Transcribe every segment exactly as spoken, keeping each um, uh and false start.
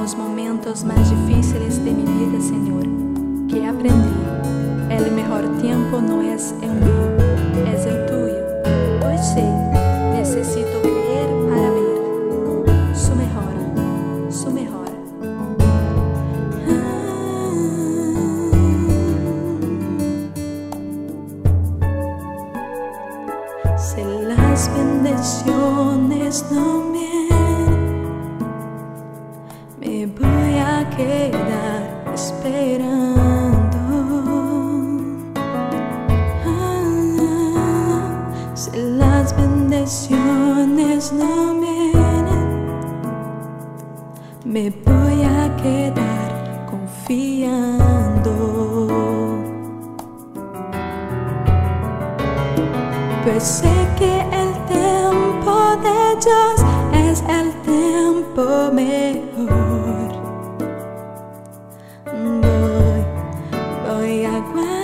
los momentos más difíciles de mi vida, Señor, que aprendí, el mejor tiempo no es el mío, es el tuyo. Hoy sé, necesito creer para ver su mejor, su mejor. Si las bendiciones no vienen, me voy a quedar esperando. Ah, si las bendiciones no vienen, me voy a quedar confiando. Pues sé que el tiempo de Dios es el tiempo mejor. Voy, voy a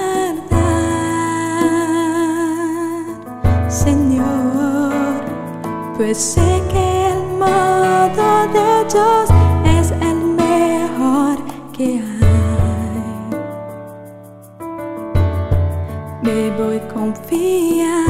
guardar, Señor, pues sé que el modo de Dios es el mejor que hay. Me voy a confiar.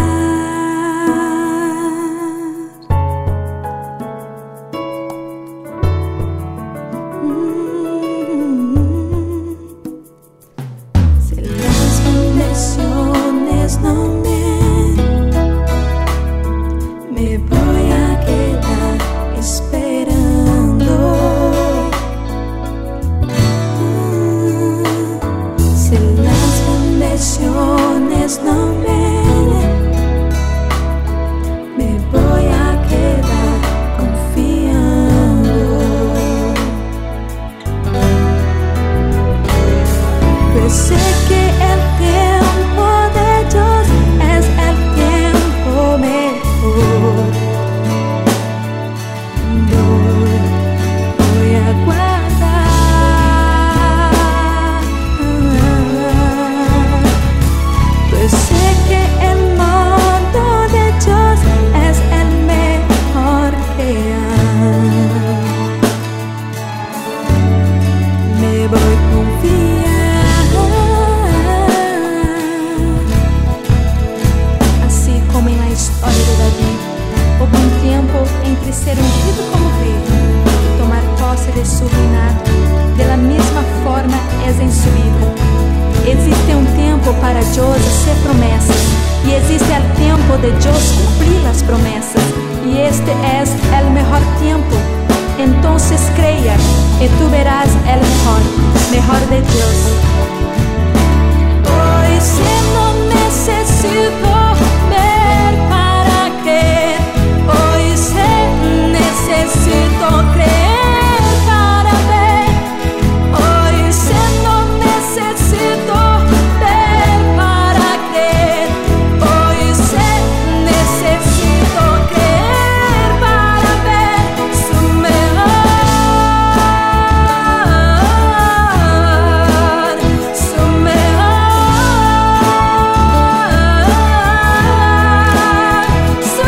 No vienen, me voy a quedar confiando. Pues sé que el tiempo de Dios es el tiempo mejor. Voy, voy a guardar. Pues sé que el modo de Dios es el mejor que hay. Me voy a confiar. Así como en la historia de David, hubo un tiempo entre ser ungido como rey y tomar posse de su reinado. De la misma forma es en su vida. Existe un tiempo para Dios hacer promesas y existe el tiempo de Dios cumplir las promesas, y este es el mejor tiempo. Entonces crea y tú verás el mejor, mejor de Dios. Hoy si no necesito ver para creer, hoy si necesito creer para ver, hoy si no necesito ver para creer, hoy si necesito creer para ver su mejor, su mejor, su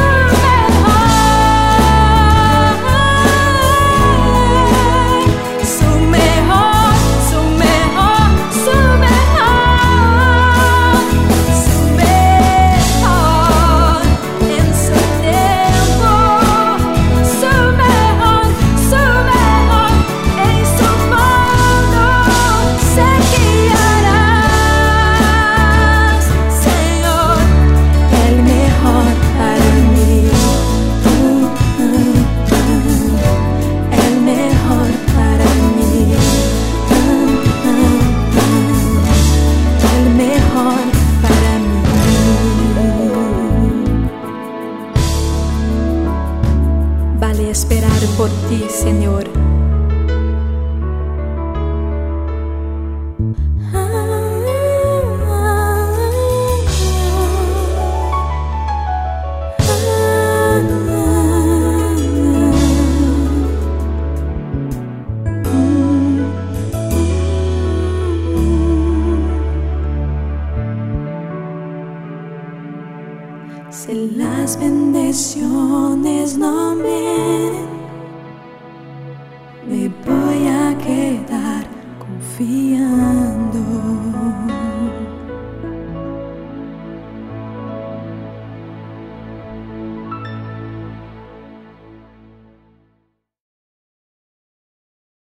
mejor, su mejor, su mejor, su mejor, su mejor en su tiempo, su mejor, su mejor en su modo. Sé que harás, Señor, el mejor para mí, el mejor para mí, el mejor para mí. Vale esperar por ti, Señor. Si las bendiciones no vienen, me voy a confiando.